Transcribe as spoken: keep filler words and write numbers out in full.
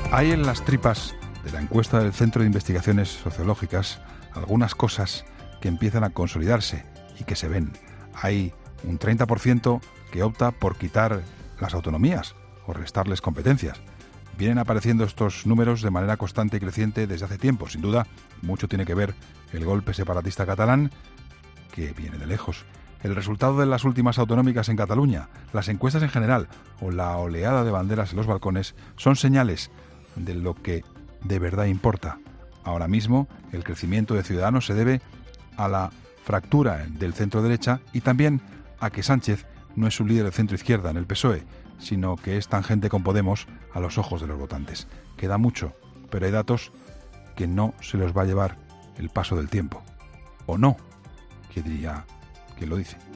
Hay en las tripas de la encuesta del Centro de Investigaciones Sociológicas algunas cosas que empiezan a consolidarse y que se ven. Hay un treinta por ciento que opta por quitar las autonomías o restarles competencias. Vienen apareciendo estos números de manera constante y creciente desde hace tiempo. Sin duda, mucho tiene que ver el golpe separatista catalán, que viene de lejos. El resultado de las últimas autonómicas en Cataluña, las encuestas en general o la oleada de banderas en los balcones son señales de lo que de verdad importa. Ahora mismo, el crecimiento de Ciudadanos se debe a la fractura del centro-derecha y también a que Sánchez no es un líder de centro-izquierda en el P S O E, sino que es tangente con Podemos a los ojos de los votantes. Queda mucho, pero hay datos que no se los va a llevar el paso del tiempo. ¿O no? ¿Quién diría que lo dice?